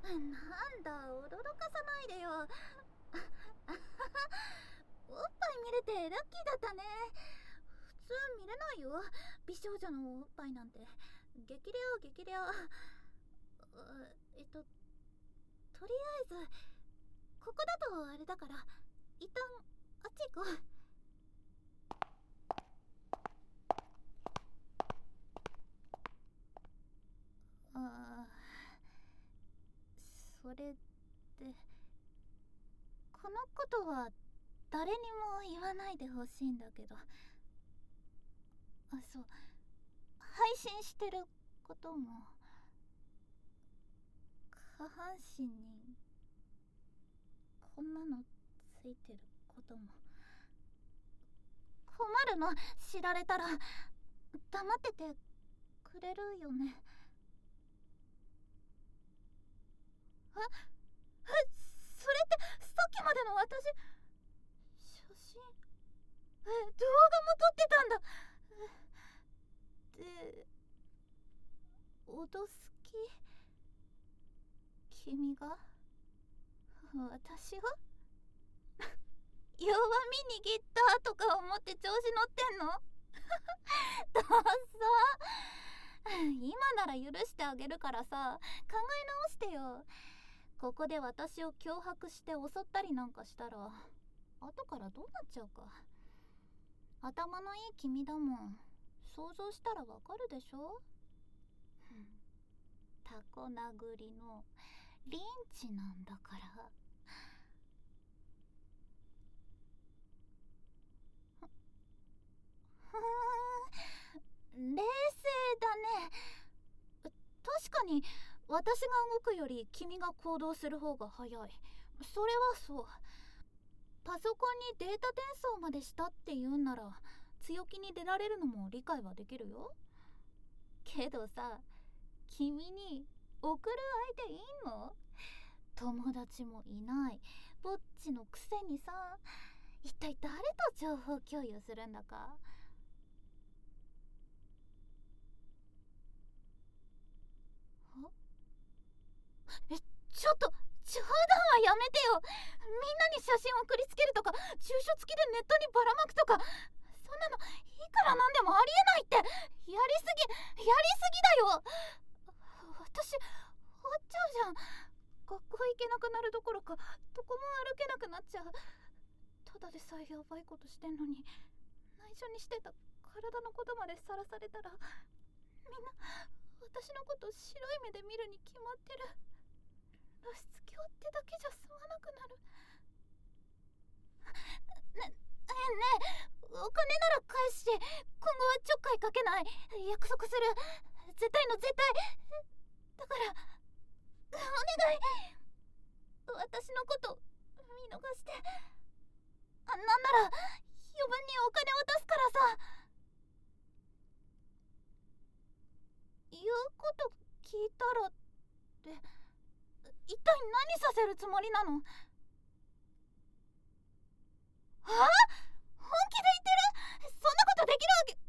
なんだ、驚かさないでよ。おっぱい見れてラッキーだったね。普通見れないよ、美少女のおっぱいなんて。激レア激レア。とりあえずここだとあれだから、一旦あっち行こう。それで、このことは誰にも言わないでほしいんだけど。そう、配信してることも、下半身にこんなのついてることも困るの。知られたら黙っててくれるよね。それってさっきまでの私。写真、動画も撮ってたんだ。で、脅す気？君が私を弱み握ったとか思って調子乗ってんの？どうさ、今なら許してあげるからさ、考え直してよ。ここで私を脅迫して襲ったりなんかしたら後からどうなっちゃうか。頭のいい君だもん。想像したらわかるでしょ。タコ殴りのリンチなんだから。冷静だね。確かに私が動くより君が行動する方が早い。それはそう。パソコンにデータ転送までしたって言うんなら強気に出られるのも理解はできるよ。けどさ、君に送る相手いんの？友達もいないぼっちのくせにさ、一体誰と情報共有するんだか。ちょっと冗談はやめてよ。みんなに写真送りつけるとか住所付きでネットにばらまくとか、そんなのいくらなんでもありえないって。やりすぎだよ。私終わっちゃうじゃん。学校行けなくなるどころかどこも歩けなくなっちゃう。ただでさえやばいことしてんのに、内緒にしてた体のことまでさらされたら、みんな私のこと白い目で見るに決まってる。露出狂ってだけじゃ済まなくなる。ねえ、お金なら返して今後はちょっかいかけない。約束する。絶対の絶対だから、お願い。私のこと見逃して。なんなら余分にお金渡すからさ。言うこと聞いたらって一体何させるつもりなの？本気で言ってる？そんなことできるわけ。